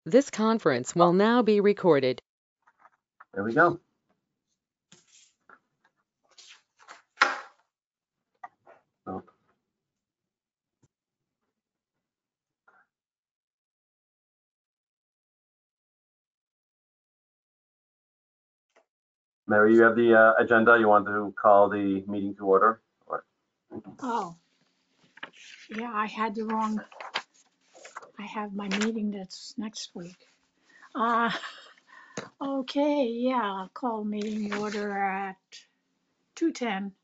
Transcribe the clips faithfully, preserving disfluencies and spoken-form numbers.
This conference will now be recorded. There we go. Oh. Mary, you have the uh, agenda. You want to call the meeting to order? Or... Oh, yeah, I had the wrong, I have my meeting that's next week. Uh, okay, yeah, I'll call meeting order at two ten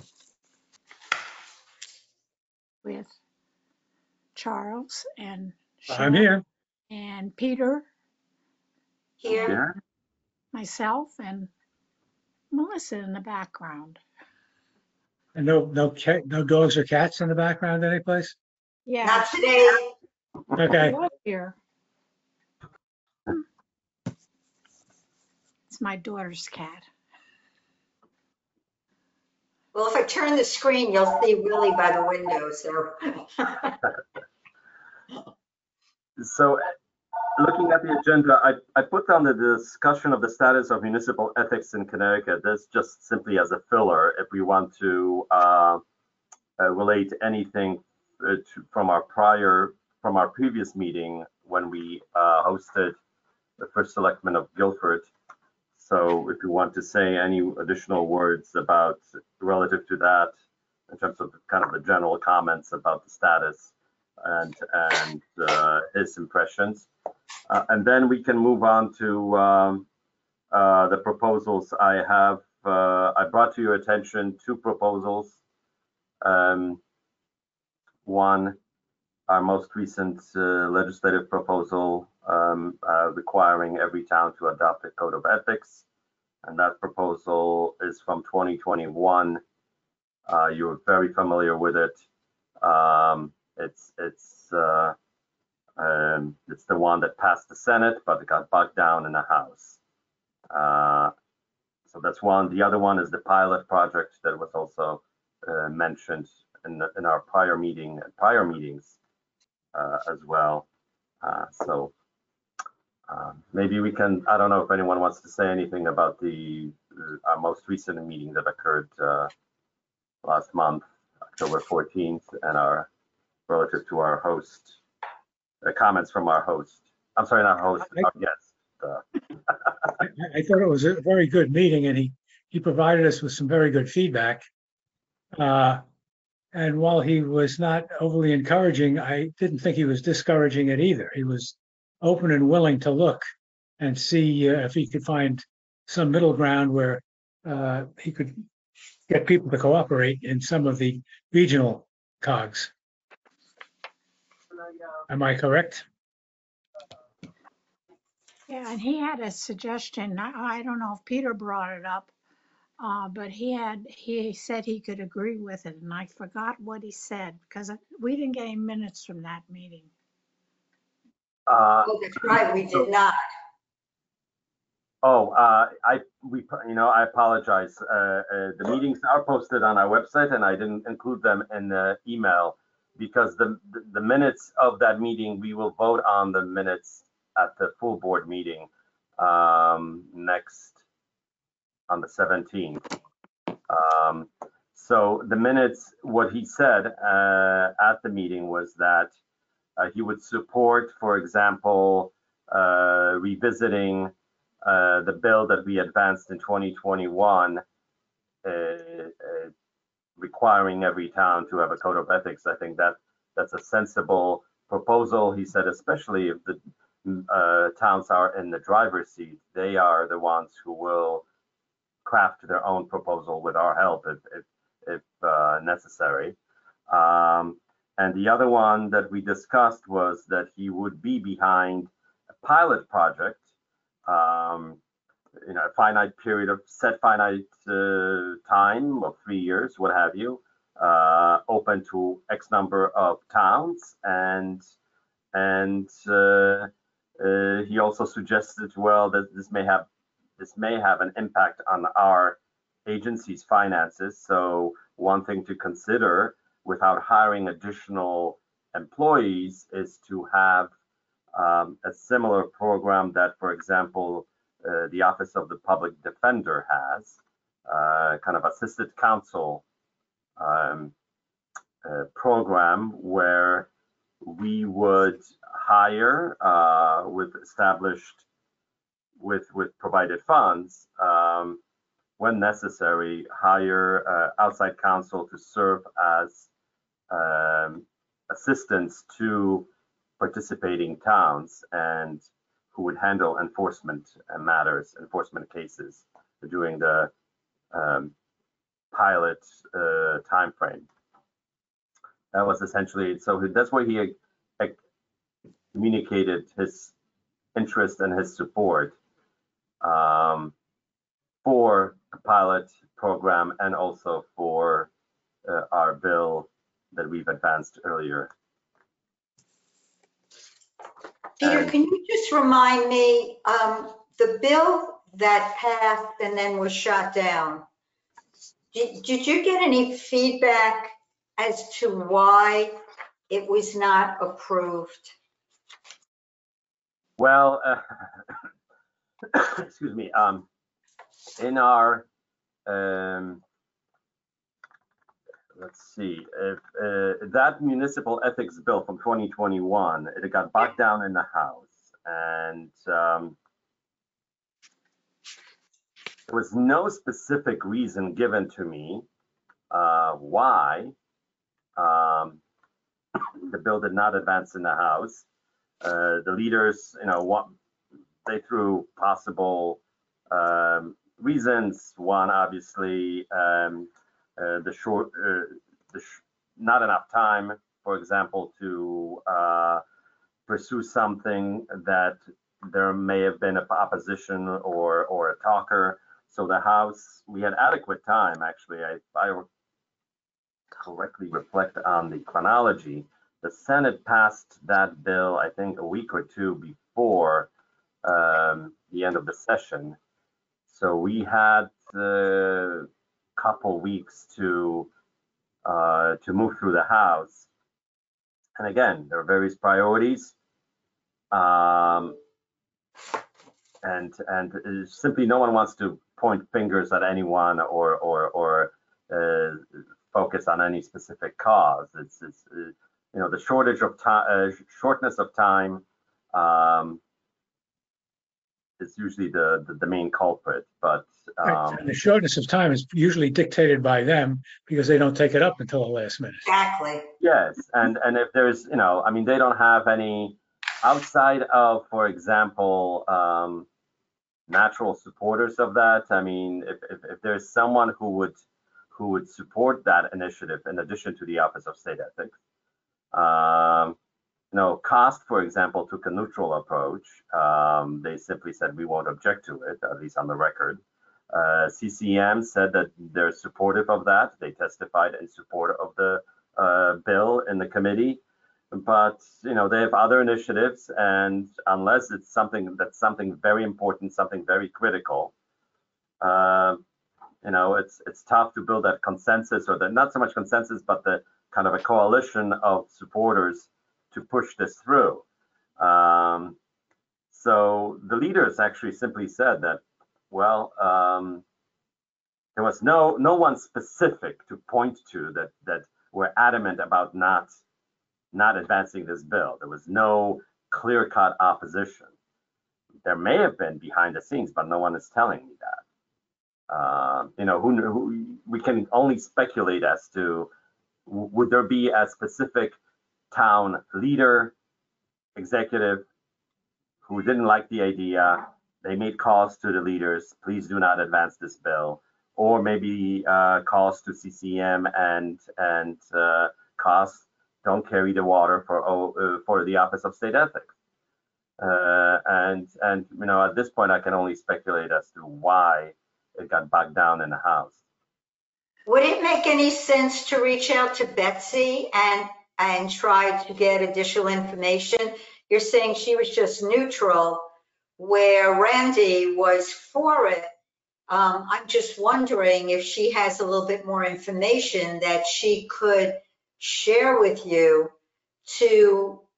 with Charles and I'm Cheryl here. and Peter, Here. Yeah. myself, and Melissa in the background. And no, no cat, no dogs or cats in the background anyplace? Yeah, Not today. she Okay. was here. It's my daughter's cat. Well, if I turn the screen, you'll see Willie by the window, so. So looking at the agenda, I, I put down the discussion of the status of municipal ethics in Connecticut. That's just simply as a filler if we want to uh, uh, relate anything uh, to, from our prior, from our previous meeting when we uh, hosted the first selectman of Guilford. So if you want to say any additional words about relative to that, in terms of kind of the general comments about the status and and uh, his impressions, uh, and then we can move on to um, uh, the proposals. I have uh, I brought to your attention two proposals. Um, one, our most recent uh, legislative proposal um, uh, requiring every town to adopt a code of ethics. And that proposal is from twenty twenty-one. Uh, you're very familiar with it. Um, it's it's uh, um, it's the one that passed the Senate, but it got bogged down in the House. Uh, so that's one. The other one is the pilot project that was also uh, mentioned in the, in our prior meeting, prior meetings uh, as well. Uh, so um, maybe we can. I don't know if anyone wants to say anything about the uh, our most recent meeting that occurred uh, last month, October fourteenth, and our relative to our host, uh, comments from our host. I'm sorry, not host, I- our guest. Uh, I, I thought it was a very good meeting and he, he provided us with some very good feedback. Uh, and while he was not overly encouraging, I didn't think he was discouraging it either. He was open and willing to look and see uh, if he could find some middle ground where uh, he could get people to cooperate in some of the regional cogs. Am I correct? Yeah, and he had a suggestion. I, I don't know if Peter brought it up, uh, but he had, he said he could agree with it, and I forgot what he said because we didn't get any minutes from that meeting. uh, Oh, that's right, we did not. Oh, uh, I we you know I apologize. Uh, uh, the meetings are posted on our website, and I didn't include them in the email because the the minutes of that meeting we will vote on the minutes at the full board meeting um, next on the seventeenth. Um, so the minutes, what he said uh, at the meeting was that uh, he would support, for example, uh, revisiting uh, the bill that we advanced in twenty twenty-one, uh, uh, requiring every town to have a code of ethics. I think that that's a sensible proposal. He said, especially if the uh, towns are in the driver's seat, they are the ones who will craft their own proposal with our help if if, if uh, necessary. Um, and the other one that we discussed was that he would be behind a pilot project, um, you know, a finite period of set finite uh, time of three years, what have you, uh, open to X number of towns. And and uh, uh, he also suggested, well, that this may have this may have an impact on our agency's finances. So one thing to consider without hiring additional employees is to have um, a similar program that, for example, uh, the Office of the Public Defender has, uh, kind of assisted counsel um, uh, program where we would hire uh, with established, with, with provided funds, um, when necessary, hire uh, outside counsel to serve as um, assistants to participating towns and who would handle enforcement matters, enforcement cases during the um, pilot uh, time frame. That was essentially, so that's where he uh, communicated his interest and his support um, for the pilot program and also for uh, our bill that we've advanced earlier. Peter, And- can you just remind me, um, the bill that passed and then was shot down, did, did you get any feedback as to why it was not approved? Well, uh, excuse me, um, in our, um, let's see, if, uh, that municipal ethics bill from twenty twenty-one, it got bogged down in the House, and um, there was no specific reason given to me uh, why um, the bill did not advance in the House. Uh, the leaders, you know, what they threw possible um, reasons. One, obviously, um, uh, the short, uh, the sh not enough time, for example, to uh, pursue something that there may have been an opposition or or a talker. So the House, we had adequate time. Actually, I, I correctly reflect on the chronology. The Senate passed that bill, I think, a week or two before um, the end of the session. So we had a couple weeks to uh, to move through the House. And again, there are various priorities. Um, and and simply no one wants to point fingers at anyone or or or uh, focus on any specific cause. It's, it's uh, you know, the shortage of time, uh, shortness of time um, is usually the, the the main culprit. But um, And the shortness of time is usually dictated by them because they don't take it up until the last minute. Exactly. yes, and and if there's, you know, I mean, they don't have any outside of, for example, um, natural supporters of that. I mean, if, if, if there's someone who would who would support that initiative in addition to the Office of State Ethics, um, you know, COST, for example, took a neutral approach. Um, they simply said we won't object to it, at least on the record. Uh, C C M said that they're supportive of that. They testified in support of the uh, bill in the committee. But, you know, they have other initiatives, and unless it's something that's something very important, something very critical, uh, you know, it's it's tough to build that consensus, or the, not so much consensus, but the kind of a coalition of supporters to push this through. Um, so the leaders actually simply said that, well, um, there was no no one specific to point to that that were adamant about not not advancing this bill. There was no clear-cut opposition. There may have been behind the scenes, but no one is telling me that. Uh, you know, who, who we can only speculate as to, would there be a specific town leader, executive, who didn't like the idea? They made calls to the leaders, please do not advance this bill, or maybe uh, calls to C C M and and uh, COST, don't carry the water for uh, for the Office of State Ethics. Uh, and and you know, at this point, I can only speculate as to why it got bogged down in the House. Would it make any sense to reach out to Betsy and and try to get additional information? You're saying she was just neutral, where Randy was for it. Um, I'm just wondering if she has a little bit more information that she could share with you to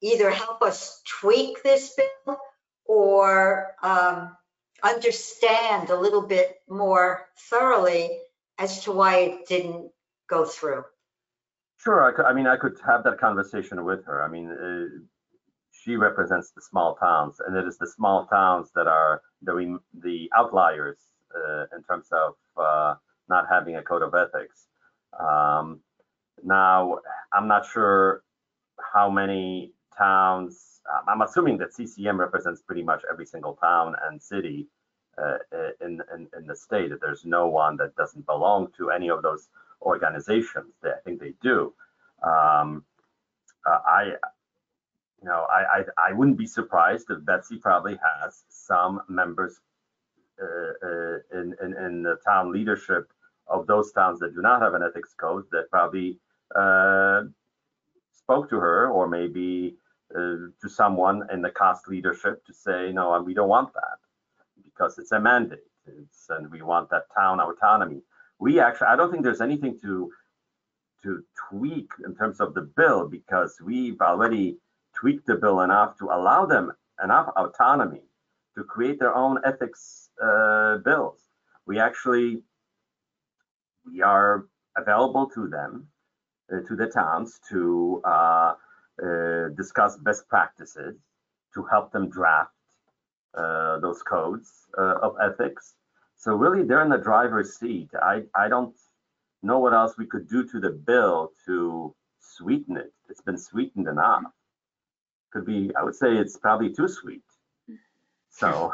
either help us tweak this bill or um, understand a little bit more thoroughly as to why it didn't go through. Sure, I, could, I mean, I could have that conversation with her. I mean, uh, she represents the small towns, and it is the small towns that are the, the outliers uh, in terms of uh, not having a code of ethics. Um, now, I'm not sure how many towns, I'm assuming that C C M represents pretty much every single town and city uh, in, in, in the state. There's no one that doesn't belong to any of those organizations. They, I think they do. Um, uh, I, you know, I, I, I wouldn't be surprised if Betsy probably has some members uh, uh, in, in, in the town leadership of those towns that do not have an ethics code that probably uh, spoke to her, or maybe uh, to someone in the cost leadership to say, no, we don't want that because it's a mandate. It's, and we want that town autonomy. We actually, I don't think there's anything to to tweak in terms of the bill, because we've already tweaked the bill enough to allow them enough autonomy to create their own ethics uh, bills. We actually, we are available to them, uh, to the towns, to uh, uh, discuss best practices, to help them draft uh, those codes uh, of ethics. So really, they're in the driver's seat. I, I don't know what else we could do to the bill to sweeten it. It's been sweetened enough. Could be, I would say it's probably too sweet. So.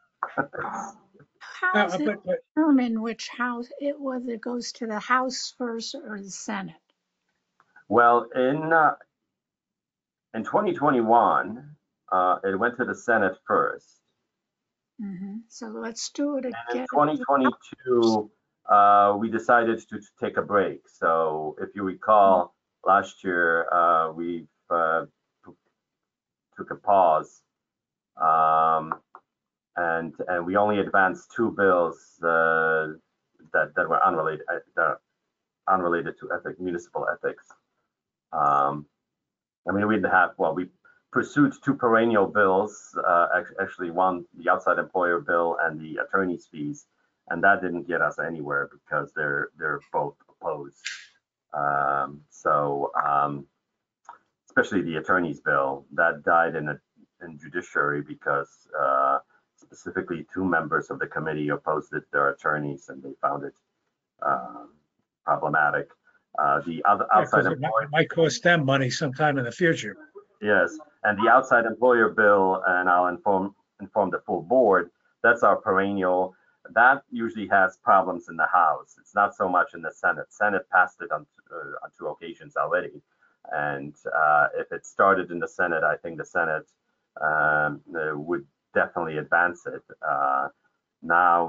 How Uh, does it but, but determine which house, it, whether it goes to the House first or the Senate? Well, in uh, in twenty twenty-one, uh, it went to the Senate first. Mm-hmm. So let's do it again. And in twenty twenty-two, uh, we decided to, to take a break. So if you recall, last year uh, we uh, took a pause, um, and and we only advanced two bills uh, that that were unrelated uh, that unrelated to ethic, municipal ethics. Um, I mean, we have well, we pursued two perennial bills, uh, actually one, the outside employer bill and the attorney's fees, and that didn't get us anywhere because they're they're both opposed. Um, so um, especially the attorney's bill, that died in a in judiciary because uh, specifically two members of the committee opposed it, their attorneys, and they found it uh, problematic. Uh, the other yeah, outside 'cause it employer might, it might cost them money sometime in the future. Yes, and the outside employer bill, and I'll inform inform the full board, that's our perennial. That usually has problems in the House. It's not so much in the Senate. Senate passed it on, uh, on two occasions already. And uh, if it started in the Senate, I think the Senate um, uh, would definitely advance it. Uh, now,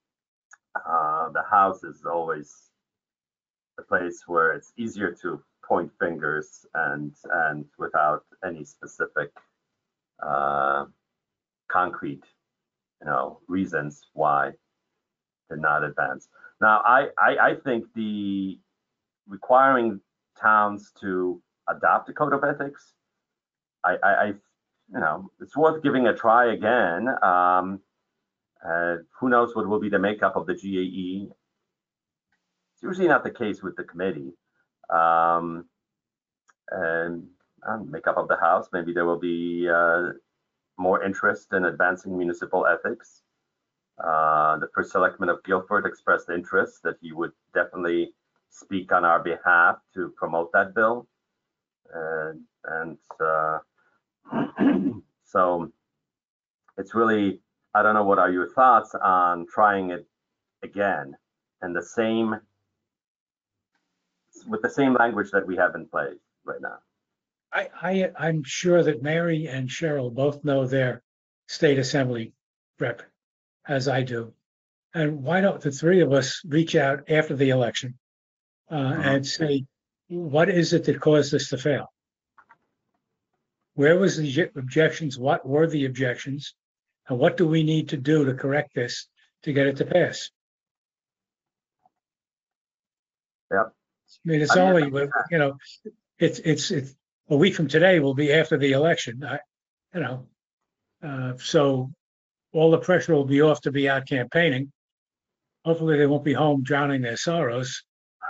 uh, the House is always a place where it's easier to point fingers and and without any specific uh, concrete, you know, reasons why did not advance. Now, I, I I think the requiring towns to adopt a code of ethics, I I, I you know, it's worth giving a try again. Um, uh, who knows what will be the makeup of the G A E? It's usually not the case with the committee. Um, and uh, makeup of the House, maybe there will be uh, more interest in advancing municipal ethics. Uh, the first selectman of Guilford expressed interest that he would definitely speak on our behalf to promote that bill. Uh, and uh, so it's really, I don't know, what are your thoughts on trying it again and the same, with the same language that we have in place right now? I, I, I'm sure that Mary and Cheryl both know their state assembly rep, as I do. And why don't the three of us reach out after the election uh, Mhm. and say, what is it that caused this to fail? Where was the obje- objections? What were the objections? And what do we need to do to correct this to get it to pass? Yep. I mean, it's I mean, only, with- you know, it's, it's, it's a week from today will be after the election. I, you know, uh, so all the pressure will be off to be out campaigning. Hopefully, they won't be home drowning their sorrows.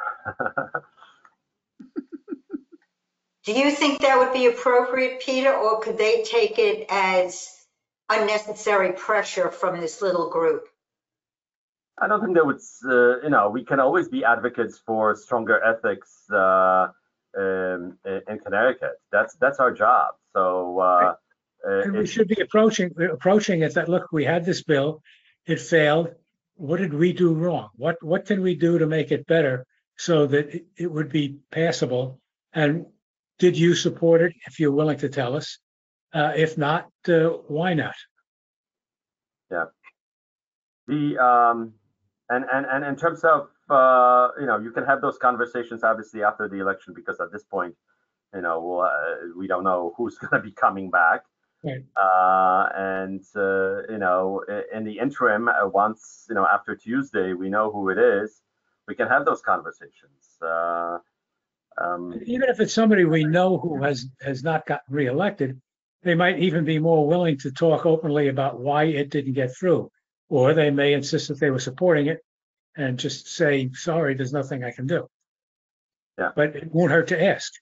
Do you think that would be appropriate, Peter, or could they take it as unnecessary pressure from this little group? I don't think that would, uh, you know, we can always be advocates for stronger ethics uh, in, in Connecticut. That's that's our job. So, uh, And we it, should be approaching approaching it that, look, we had this bill, it failed. What did we do wrong? What what can we do to make it better so that it, it would be passable? And did you support it? If you're willing to tell us. Uh, if not, uh, why not? yeah. The um, and and and in terms of uh, you know, you can have those conversations obviously after the election, because at this point, you know, we'll, uh, we don't know who's going to be coming back. Right. Uh, and, uh, you know, in the interim, uh, once, you know, after Tuesday, we know who it is, we can have those conversations. Uh, um, Even if it's somebody we know who has, has not gotten reelected, they might even be more willing to talk openly about why it didn't get through. Or they may insist that they were supporting it and just say, sorry, there's nothing I can do. Yeah. But it won't hurt to ask.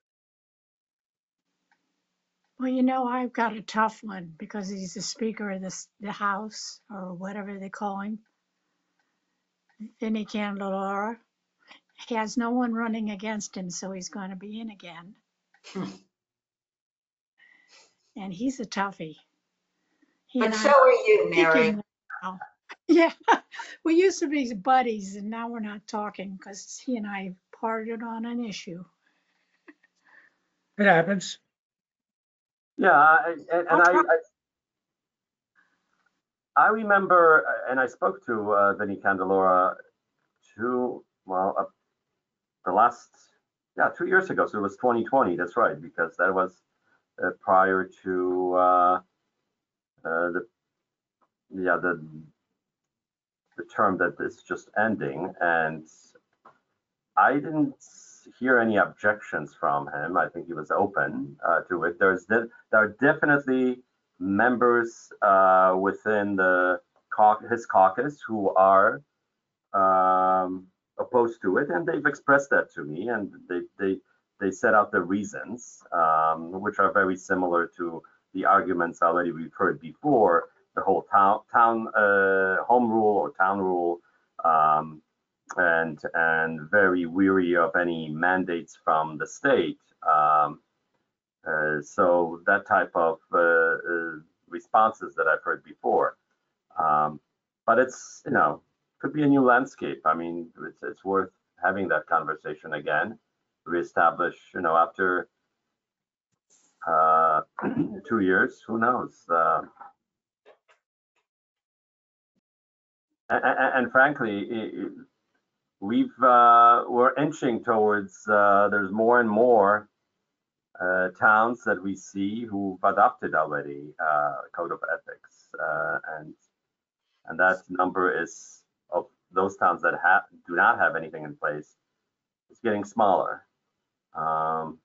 Well, you know, I've got a tough one because he's the Speaker of the, the House, or whatever they call him, Vinnie Candelora. He has no one running against him, so he's going to be in again. And he's a toughie. He But and so I are you, kicking Mary. now. Yeah, we used to be buddies, and now we're not talking because he and I parted on an issue. It happens. yeah, I, and, and I'll I, try- I, I remember, and I spoke to uh, Vinnie Candelora two, well, uh, the last, yeah, two years ago. So it was twenty twenty. That's right, because that was uh, prior to uh, uh, the, yeah, the the term that is just ending, and I didn't hear any objections from him. I think he was open uh, to it. There's de- there are definitely members uh, within the cau- his caucus who are um, opposed to it, and they've expressed that to me, and they they they set out the reasons, um, which are very similar to the arguments already we've heard before. The whole town town uh, home rule or town rule. Um, and and very weary of any mandates from the state. Um, uh, so that type of uh, uh, responses that I've heard before. Um, but it's, you know, could be a new landscape. I mean, it's, it's worth having that conversation again, reestablish, you know, after uh, two years, who knows? Uh, and, and, and frankly, it, we've uh, we're inching towards uh, there's more and more uh, towns that we see who've adopted already uh, code of ethics, uh, and and that number is of those towns that have do not have anything in place. It's getting smaller. Um,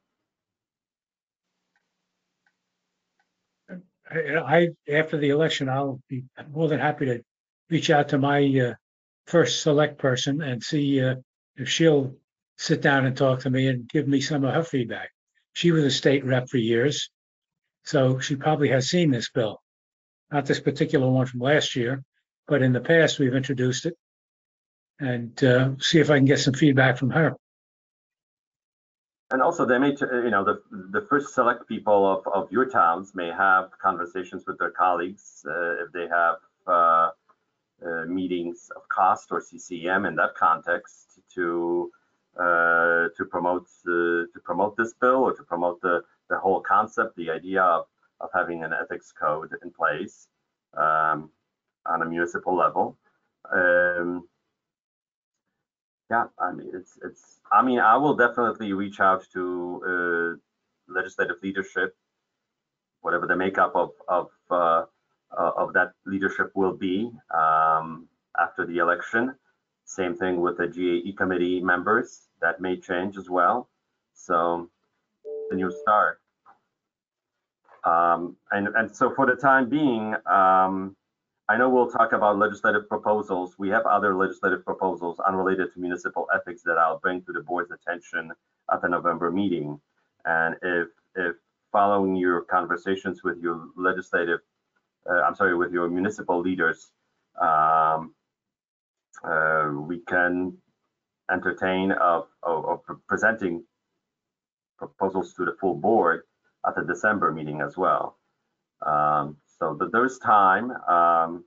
I, I after the election, I'll be more than happy to reach out to my uh, first select person and see uh, if she'll sit down and talk to me and give me some of her feedback. She was a state rep for years, so she probably has seen this bill. Not this particular one from last year, but in the past we've introduced it, and uh, see if I can get some feedback from her. And also, they may, you know, the the first select people of, of your towns may have conversations with their colleagues uh, if they have uh, uh, meetings of COST or C C M in that context to uh, to promote uh, to promote this bill, or to promote the the whole concept, the idea of of having an ethics code in place um, on a municipal level. Um, Yeah, I mean, it's, it's, I mean, I will definitely reach out to uh, legislative leadership, whatever the makeup of, of, uh, uh, of that leadership will be um, after the election. Same thing with the G A E committee members, that may change as well. So, the new start. Um, and, and so for the time being, um, I know we'll talk about legislative proposals. We have other legislative proposals unrelated to municipal ethics that I'll bring to the board's attention at the November meeting. And if, if following your conversations with your legislative, uh, I'm sorry, with your municipal leaders, um, uh, we can entertain of, of, of presenting proposals to the full board at the December meeting as well. Um, so that there's time, um,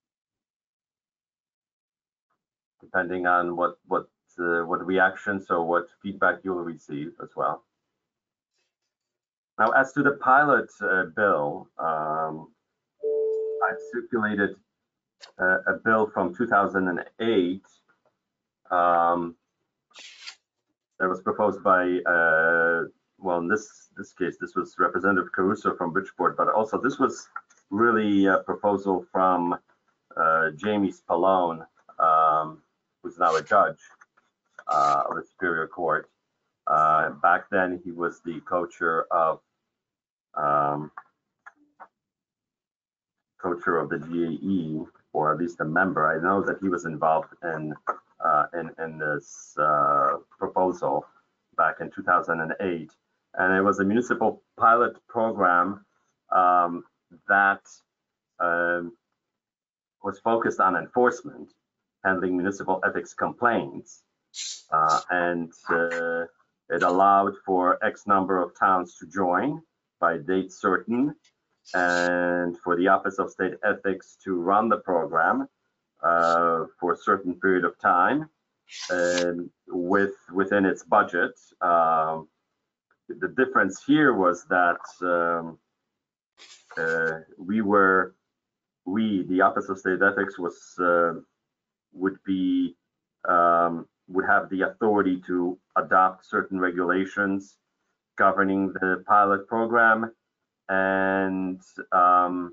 depending on what what uh, what reactions or what feedback you'll receive as well. Now, as to the pilot uh, bill, um, I've circulated uh, a bill from two thousand eight um, that was proposed by, uh, well, in this this case, this was Representative Caruso from Bridgeport, but also this was really a proposal from uh, Jamie Spallone, um, who's now a judge uh, of the Superior Court. Uh, back then, he was the co-chair of um, co-chair of the G A E, or at least a member. I know that he was involved in uh, in in this uh, proposal back in two thousand eight, and it was a municipal pilot program um, that um, was focused on enforcement, handling municipal ethics complaints, uh, and uh, it allowed for X number of towns to join by date certain, and for the Office of State Ethics to run the program uh, for a certain period of time, and with within its budget. Um, the difference here was that um, uh, we were, we, the Office of State Ethics was uh, would be um, would have the authority to adopt certain regulations governing the pilot program, and um,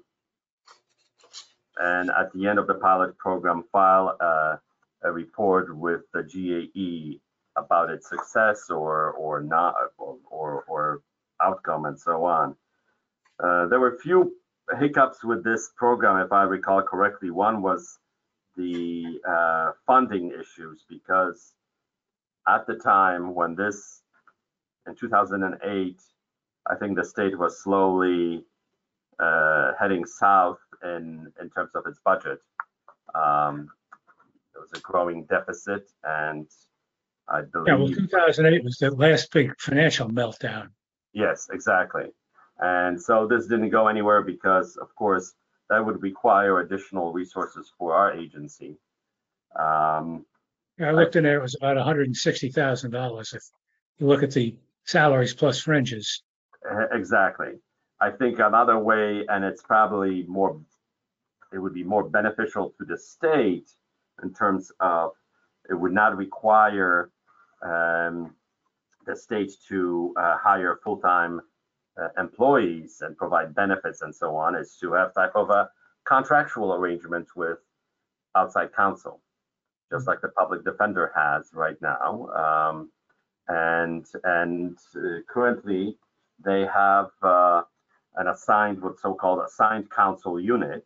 and at the end of the pilot program, file a, a report with the G A E about its success or or not or or, or outcome and so on. Uh, there were a few hiccups with this program, if I recall correctly. One was the uh, funding issues, because at the time when this, in two thousand eight, I think the state was slowly uh, heading south in, in terms of its budget. Um, there was a growing deficit, and I believe... Yeah, well, two thousand eight was the last big financial meltdown. Yes, exactly. And so this didn't go anywhere because, of course, that would require additional resources for our agency. Um, Yeah, I looked in there, it was about one hundred sixty thousand dollars if you look at the salaries plus fringes. Exactly. I think another way, and it's probably more, it would be more beneficial to the state in terms of, it would not require um, the state to uh, hire full-time uh, employees and provide benefits and so on, is to have type of a contractual arrangement with outside counsel, just like the public defender has right now. Um, and and uh, currently they have uh, an assigned, what's so-called assigned counsel unit.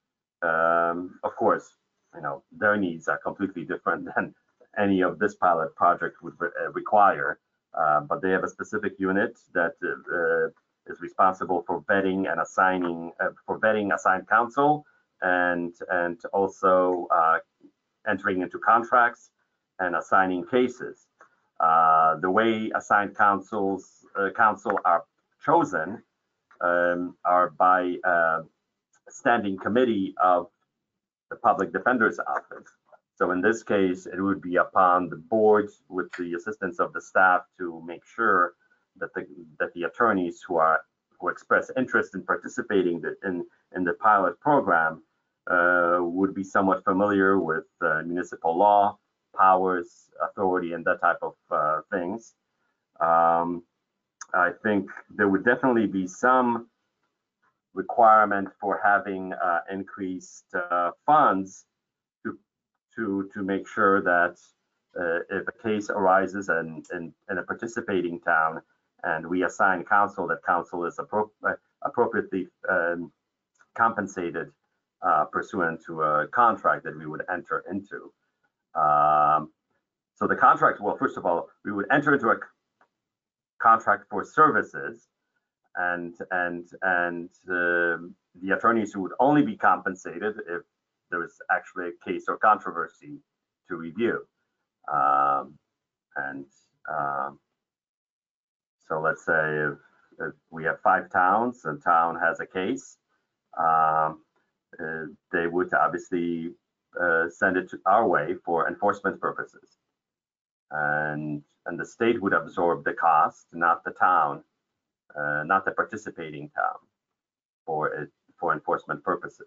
Um, of course, you know, their needs are completely different than any of this pilot project would re uh, require. Uh, but they have a specific unit that uh, is responsible for vetting and assigning, uh, for vetting assigned counsel, and and also uh, entering into contracts and assigning cases. Uh, the way assigned counsels uh, counsel are chosen um, are by uh, a standing committee of the public defender's office. So in this case, it would be upon the board, with the assistance of the staff, to make sure that the that the attorneys who are who express interest in participating in in the pilot program uh, would be somewhat familiar with uh, municipal law, powers, authority, and that type of uh, things. Um, I think there would definitely be some requirement for having uh, increased uh, funds to to to make sure that uh, if a case arises in, in in a participating town and we assign counsel, that counsel is appro appropriately um, compensated uh, pursuant to a contract that we would enter into. Um, so the contract, well, first of all, we would enter into a contract for services, and and and uh, the attorneys who would only be compensated if there was actually a case or controversy to review. Um, and um, so let's say if, if we have five towns and town has a case, um, uh, they would obviously uh, send it to our way for enforcement purposes. And, and the state would absorb the cost, not the town, uh, not the participating town, for it, for enforcement purposes.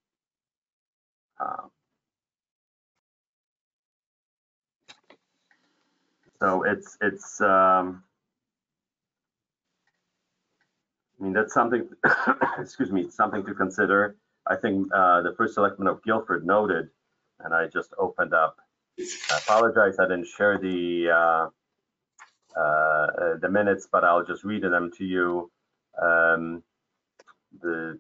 Um, so it's, it's, um, I mean, that's something, excuse me, something to consider. I think uh, the first selectman of Guilford noted, and I just opened up, I apologize, I didn't share the uh, uh, the minutes, but I'll just read them to you. Um, the,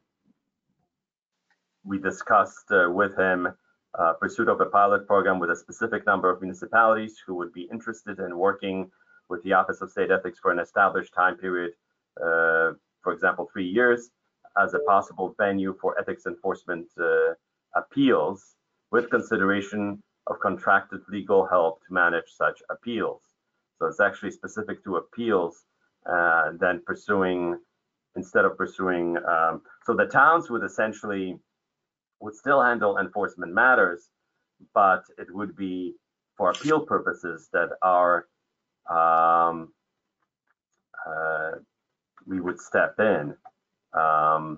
we discussed uh, with him uh, pursuit of a pilot program with a specific number of municipalities who would be interested in working with the Office of State Ethics for an established time period, uh, for example, three years, as a possible venue for ethics enforcement uh, appeals, with consideration of contracted legal help to manage such appeals. So it's actually specific to appeals, uh, than pursuing, instead of pursuing, um, so the towns would essentially, would still handle enforcement matters, but it would be for appeal purposes that are, um, uh, we would step in. Um,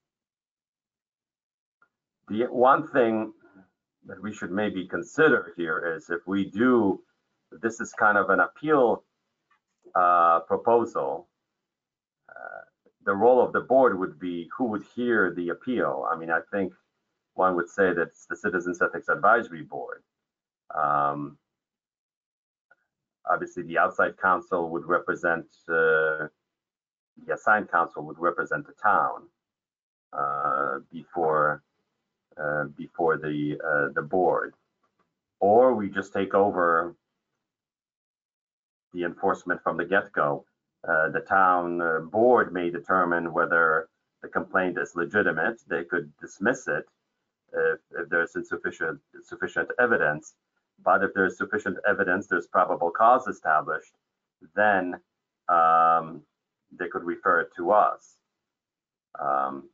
the one thing that we should maybe consider here is if we do, this is kind of an appeal uh, proposal, uh, the role of the board would be who would hear the appeal. I mean, I think one would say that it's the Citizens Ethics Advisory Board. Um, obviously, the outside counsel would represent, uh, the assigned counsel would represent the town uh, before uh, before the uh, the board, or we just take over the enforcement from the get-go. Uh, the town uh, board may determine whether the complaint is legitimate. They could dismiss it if, if there's insufficient sufficient evidence. But if there's sufficient evidence, there's probable cause established, then um, they could refer it to us. Um,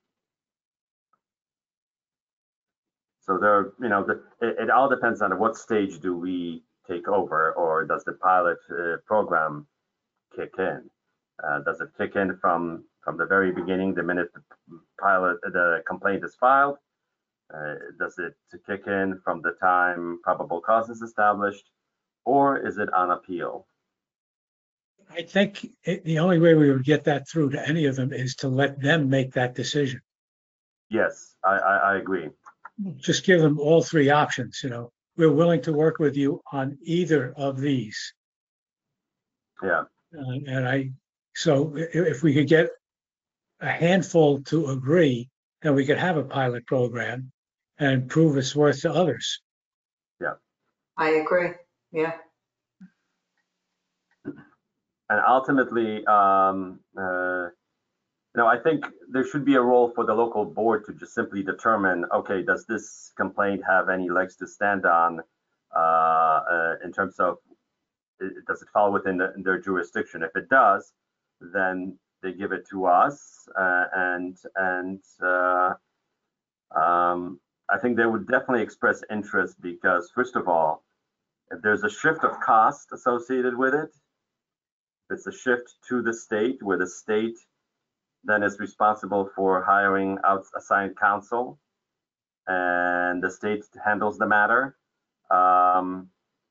so there, you know, the, it, it all depends on what stage do we take over, or does the pilot uh, program kick in? Uh, does it kick in from from the very beginning, the minute the pilot the complaint is filed? Uh, does it kick in from the time probable cause is established, or is it on appeal? I think it, the only way we would get that through to any of them is to let them make that decision. Yes, I, I, I agree. Just give them all three options, you know. We're willing to work with you on either of these. Yeah. Uh, and I, so if, if we could get a handful to agree, then we could have a pilot program and prove its worth to others. Yeah. I agree. Yeah. And ultimately, um, uh, you know, I think there should be a role for the local board to just simply determine, okay, does this complaint have any legs to stand on uh, uh, in terms of, it, does it fall within the, their jurisdiction? If it does, then they give it to us, uh, and and uh, um, I think they would definitely express interest because, first of all, if there's a shift of cost associated with it, if it's a shift to the state, where the state then is responsible for hiring out assigned counsel, and the state handles the matter, um,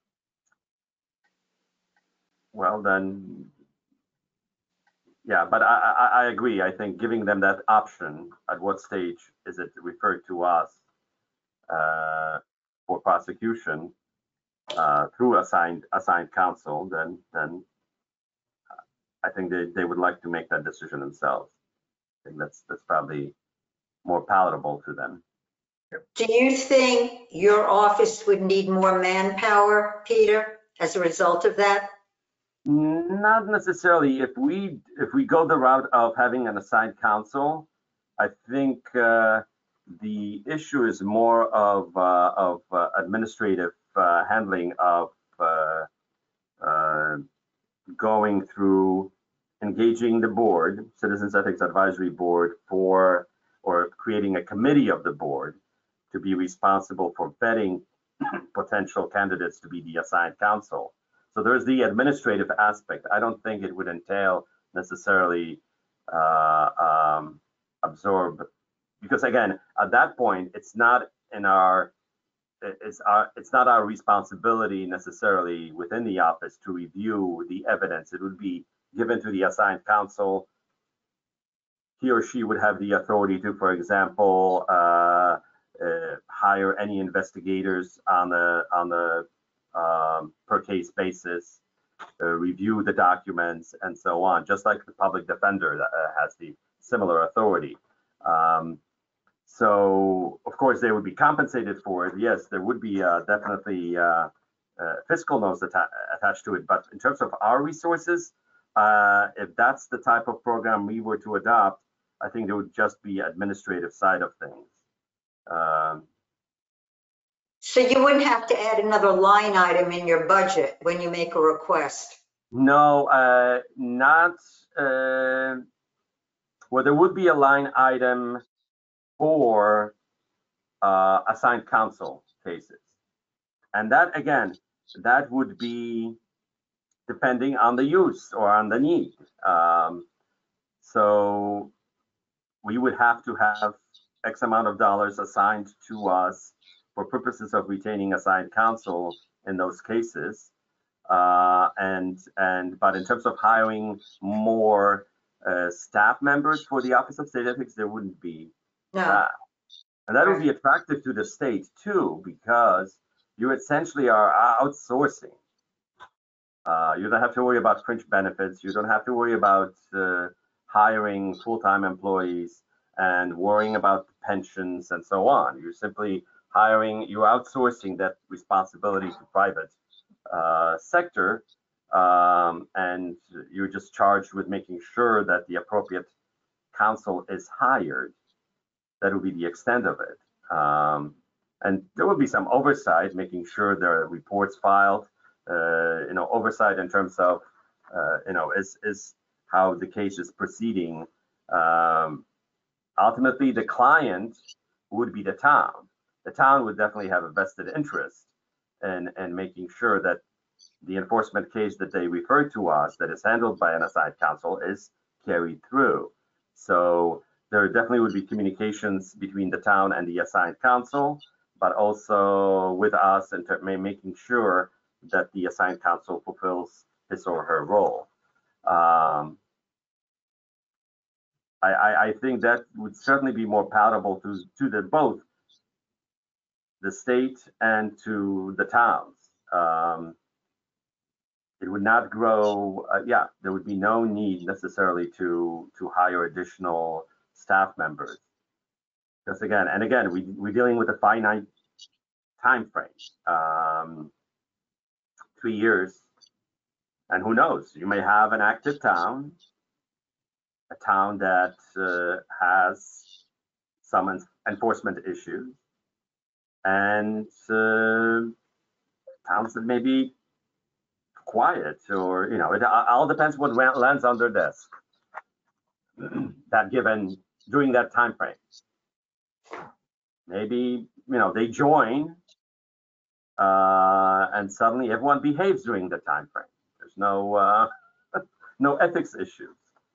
well then, yeah, but I, I, I agree. I think giving them that option, at what stage is it referred to us uh, for prosecution uh, through assigned assigned counsel, then then I think they, they would like to make that decision themselves. I think that's that's probably more palatable to them. Do you think your office would need more manpower, Peter, as a result of that? Not necessarily. If we if we go the route of having an assigned counsel, I think uh, the issue is more of uh, of uh, administrative uh, handling of uh, uh, going through engaging the board, Citizens Ethics Advisory Board, for or creating a committee of the board to be responsible for vetting potential candidates to be the assigned counsel. So there's the administrative aspect. I don't think it would entail necessarily uh, um, absorb, because again, at that point, it's not in our, it's our, it's not our responsibility necessarily within the office to review the evidence. It would be given to the assigned counsel. He or she would have the authority to, for example, uh, uh, hire any investigators on the on the um, per case basis, uh, review the documents, and so on. Just like the public defender that uh, has the similar authority. Um, so, of course, they would be compensated for it. Yes, there would be uh, definitely uh, uh, fiscal notes atta attached to it. But in terms of our resources, uh, if that's the type of program we were to adopt, I think there would just be administrative side of things. Um, So you wouldn't have to add another line item in your budget when you make a request? no, uh, not, uh, well, there would be a line item for uh, assigned counsel cases. And that, again, that would be depending on the use or on the need. Um, so we would have to have X amount of dollars assigned to us for purposes of retaining assigned counsel in those cases. Uh, and, and, but in terms of hiring more uh, staff members for the Office of State Ethics, there wouldn't be No. that. And that would be attractive to the state too, because you essentially are outsourcing. Uh, you don't have to worry about fringe benefits. You don't have to worry about uh, hiring full-time employees and worrying about pensions and so on. You're simply hiring, you're outsourcing that responsibility to private uh, sector, um, and you're just charged with making sure that the appropriate counsel is hired. That would be the extent of it. Um, and there will be some oversight, making sure there are reports filed, uh, you know, oversight in terms of, uh, you know, is, is how the case is proceeding. Um, ultimately, the client would be the town. The town would definitely have a vested interest in, in making sure that the enforcement case that they refer to us, that is handled by an assigned counsel, is carried through. So there definitely would be communications between the town and the assigned counsel, but also with us in terms of making sure that the assigned counsel fulfills his or her role. Um, I, I, I think that would certainly be more palatable to, to the both the state and to the towns. Um, it would not grow, uh, yeah, there would be no need necessarily to, to hire additional staff members. Because again, and again, we, we're dealing with a finite time frame, um, three years, and who knows, you may have an active town, a town that uh, has some en enforcement issues, and uh, towns that may be quiet, or, you know, it all depends what lands on their desk that given during that time frame. Maybe, you know, they join uh, and suddenly everyone behaves during the time frame. There's no uh, no ethics issues.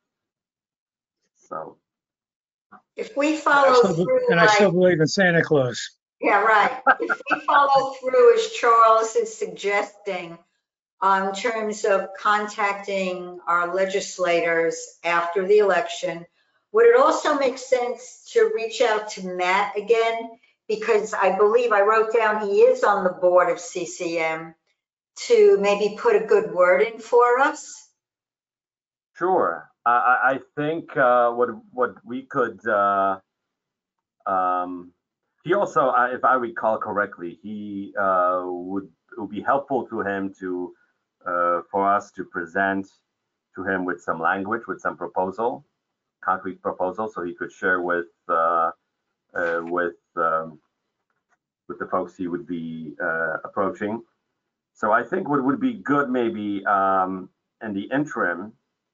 So if we I follow still be- through, And I still like, believe in Santa Claus. yeah, right. If we follow through as Charles is suggesting, um, in terms of contacting our legislators after the election, would it also make sense to reach out to Matt again? Because I believe I wrote down he is on the board of C C M, to maybe put a good word in for us? sure. I, I think uh, what what we could. Uh, um, he also, uh, if I recall correctly, he uh, would it would be helpful to him to uh, for us to present to him with some language, with some proposal, concrete proposal, so he could share with uh, uh, with um, with the folks he would be uh, approaching. So I think what would be good maybe um, in the interim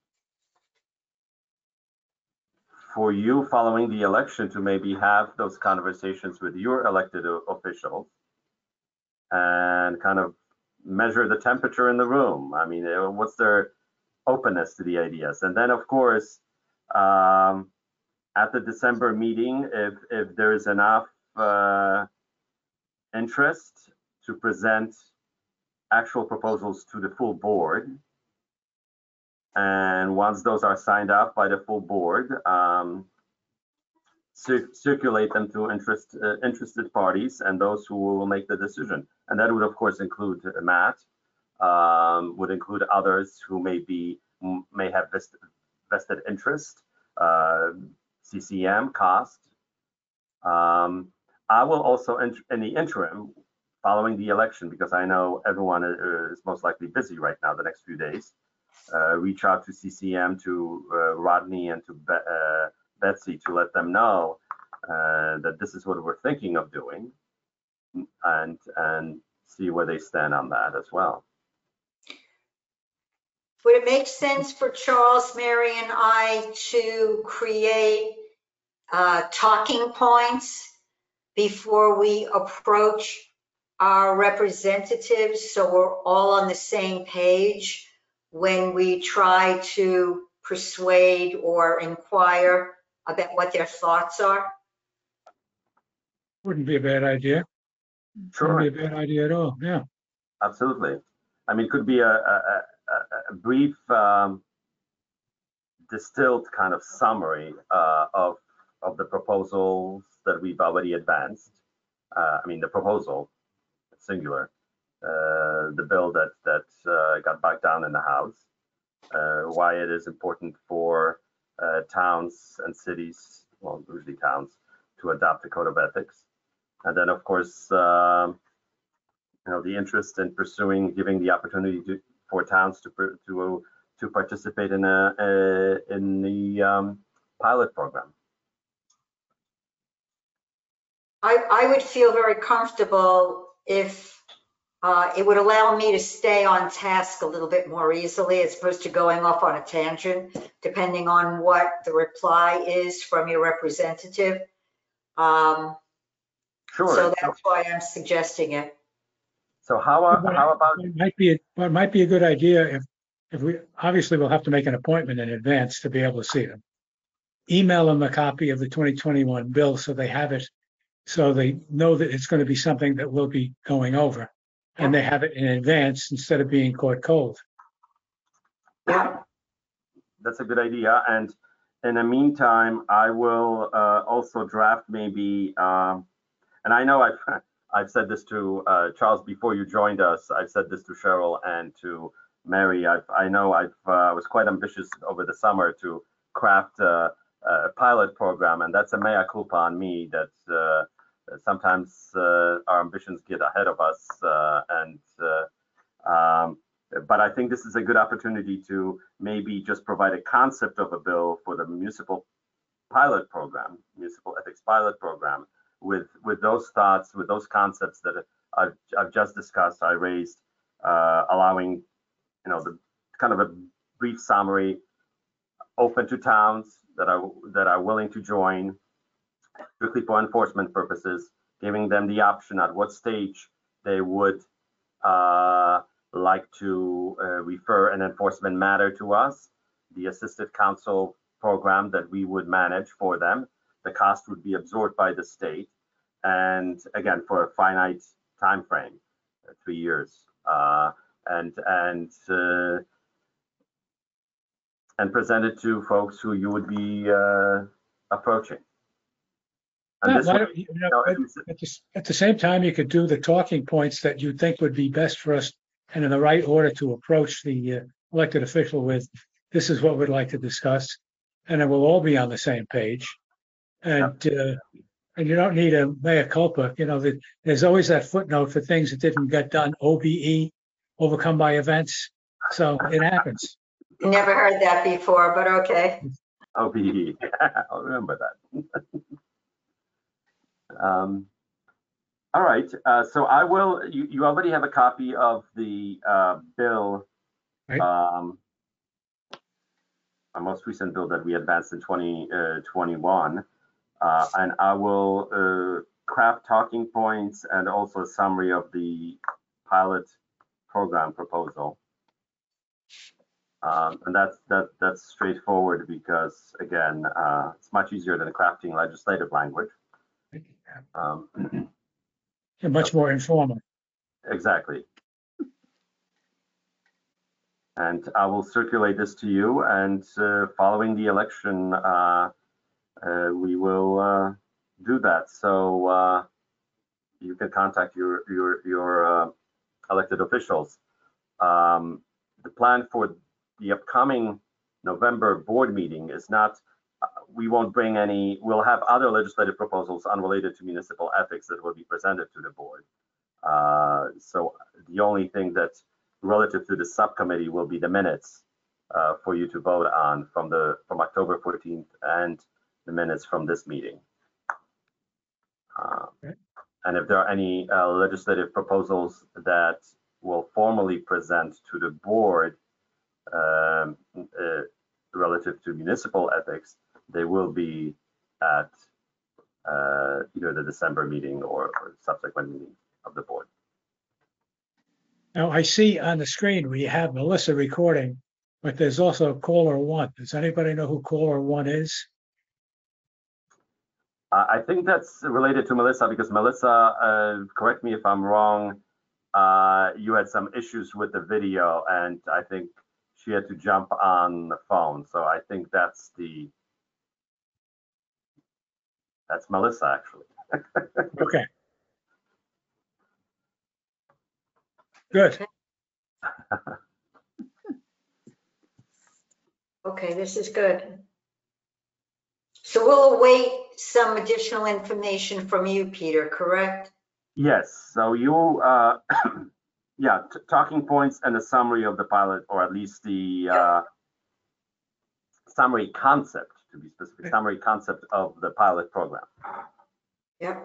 for you following the election to maybe have those conversations with your elected officials and kind of measure the temperature in the room. I mean, what's their openness to the ideas? And then, of course, um, at the December meeting, if if there's enough uh, interest to present actual proposals to the full board, and once those are signed up by the full board, um, cir circulate them to interest, uh, interested parties and those who will make the decision. And that would, of course, include uh, Matt, um, would include others who may be may have vested, vested interest, uh, C C M, cost. Um, I will also, in, in the interim, following the election, because I know everyone is most likely busy right now the next few days, uh, reach out to C C M, to uh, Rodney, and to Be uh, Betsy to let them know uh, that this is what we're thinking of doing, and and see where they stand on that as well. Would it make sense for Charles, Mary, and I to create uh, talking points before we approach our representatives, so we're all on the same page when we try to persuade or inquire about what their thoughts are? Wouldn't be a bad idea. Sure. Wouldn't be a bad idea at all, yeah. Absolutely. I mean, it could be a, a, a, a brief um, distilled kind of summary uh, of, of the proposals that we've already advanced. Uh, I mean, the proposal, singular, uh, the bill that, that uh, got back down in the House, uh, why it is important for uh, towns and cities, well, usually towns, to adopt a code of ethics. And then, of course, um, you know, the interest in pursuing, giving the opportunity to, for towns to to to participate in a, a in the um, pilot program. I, I would feel very comfortable if uh, it would allow me to stay on task a little bit more easily as opposed to going off on a tangent, depending on what the reply is from your representative. Um, Sure. So that's why I'm suggesting it. So how, are, how about? It might be, a, it might be a good idea if, if we, obviously we'll have to make an appointment in advance to be able to see them. Email them a copy of the twenty twenty-one bill so they have it, so they know that it's going to be something that we'll be going over, and they have it in advance instead of being caught cold. Yeah. That's a good idea. And in the meantime, I will uh, also draft maybe, um, and I know I've I've said this to uh, Charles before you joined us. I've said this to Cheryl and to Mary. I've, I know I've uh, was quite ambitious over the summer to craft a, a pilot program, and that's a mea culpa on me that uh, sometimes uh, our ambitions get ahead of us. Uh, and uh, um, but I think this is a good opportunity to maybe just provide a concept of a bill for the municipal pilot program, municipal ethics pilot program, with with those thoughts, with those concepts that I've, I've just discussed. I raised, uh, allowing, you know, the kind of a brief summary, open to towns that are that are willing to join, strictly for enforcement purposes, giving them the option at what stage they would uh, like to uh, refer an enforcement matter to us, the assisted counsel program that we would manage for them. The cost would be absorbed by the state, and again, for a finite time frame, three years, uh, and and uh, and present it to folks who you would be uh, approaching. And Yeah, this why way, don't you- you know, know, at, at the, at the same time, you could do the talking points that you think would be best for us and in the right order to approach the uh, elected official with, this is what we'd like to discuss, and then we'll all be on the same page. And uh, and you don't need a mea culpa. You know, that there's always that footnote for things that didn't get done. O B E, overcome by events. So it happens. Never heard that before, but okay. O B E. I'll remember that. um, all right. Uh, so I will. You, you already have a copy of the uh, bill. Right. Um, our most recent bill that we advanced in twenty twenty-one. Uh, and I will uh, craft talking points and also a summary of the pilot program proposal. Um, and that's that that's straightforward because again, uh, it's much easier than crafting legislative language. Um, And much more informal. exactly. And I will circulate this to you. And uh, following the election, uh, uh, we will uh, do that. So uh, you can contact your your your uh, elected officials. Um, the plan for the upcoming November board meeting is not, uh, we won't bring any, we'll have other legislative proposals unrelated to municipal ethics that will be presented to the board. Uh, so the only thing that relative to the subcommittee will be the minutes uh, for you to vote on from the from October fourteenth and the minutes from this meeting. Uh, okay. And if there are any uh, legislative proposals that will formally present to the board um, uh, relative to municipal ethics, they will be at uh, either the December meeting or, or subsequent meeting of the board. Now, I see on the screen we have Melissa recording, but there's also caller one. Does anybody know who caller one is? Uh, I think that's related to Melissa because Melissa, uh, correct me if I'm wrong, uh, you had some issues with the video and I think she had to jump on the phone. So I think that's the, that's Melissa actually. Okay. Good. Okay, this is good. So we'll await some additional information from you, Peter, correct? Yes, so you, uh, yeah, t talking points and a summary of the pilot, or at least the uh, summary concept, to be specific, summary concept of the pilot program. Yep.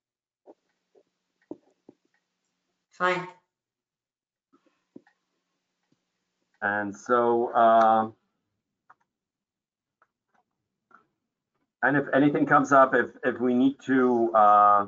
Fine. And so, uh, and if anything comes up, if, if we need to, uh,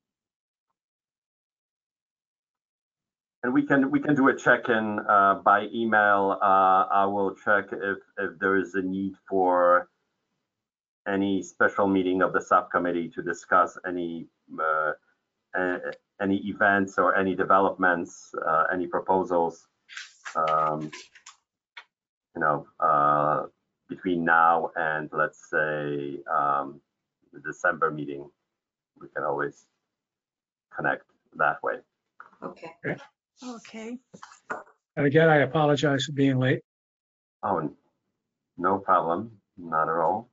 and we can we can do a check-in uh, by email. Uh, I will check if if there is a need for any special meeting of the subcommittee to discuss any uh, any events or any developments, uh, any proposals, um, you know, uh, between now and let's say um, the December meeting. We can always connect that way. Okay. Okay. And again, I apologize for being late. Oh, no problem. Not at all.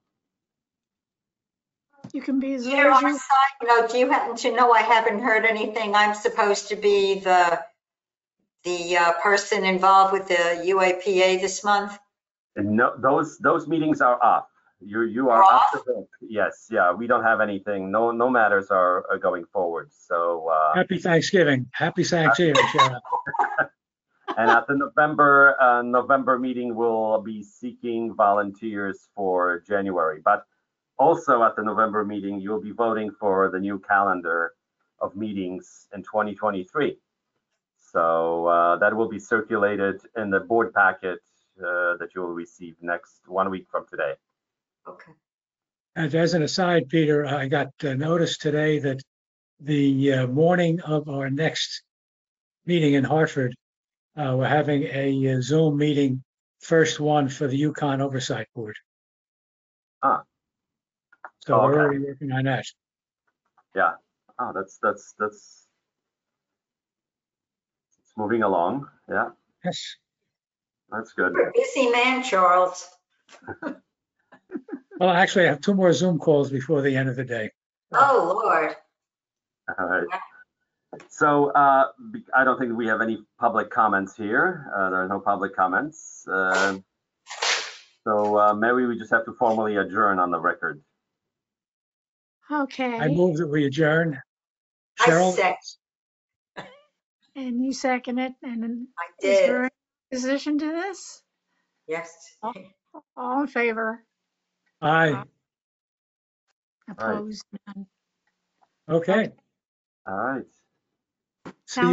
You can be as late Peter, as on a you. side note, do you happen to know, I haven't heard anything. I'm supposed to be the the uh, person involved with the U A P A this month. And no, those those meetings are off. You you are They're off off? the hook. Yes, yeah. We don't have anything. No no matters are, are going forward. So uh, Happy Thanksgiving. Happy Thanksgiving, Sharon. and at the November uh, November meeting, we'll be seeking volunteers for January. But also at the November meeting, you'll be voting for the new calendar of meetings in twenty twenty-three. So uh, that will be circulated in the board packet uh, that you will receive next one week from today. Okay. And as an aside, Peter, I got uh, notice today that the uh, morning of our next meeting in Hartford, uh, we're having a uh, Zoom meeting, first one for the Yukon Oversight Board. Ah. So Oh, we're okay. already working on that. Yeah. Oh, that's that's that's it's moving along. Yeah. Yes. That's good. You're a busy man, Charles. Well, actually, I have two more Zoom calls before the end of the day. Oh, Lord. All right. So uh, be- I don't think we have any public comments here. Uh, there are no public comments. Uh, so uh, maybe we just have to formally adjourn on the record. I Okay, move that we adjourn. I Cheryl, sec, and you second it, and then I is did. there any opposition to this? Yes. All in favor? aye. Opposed? None. Okay. All right.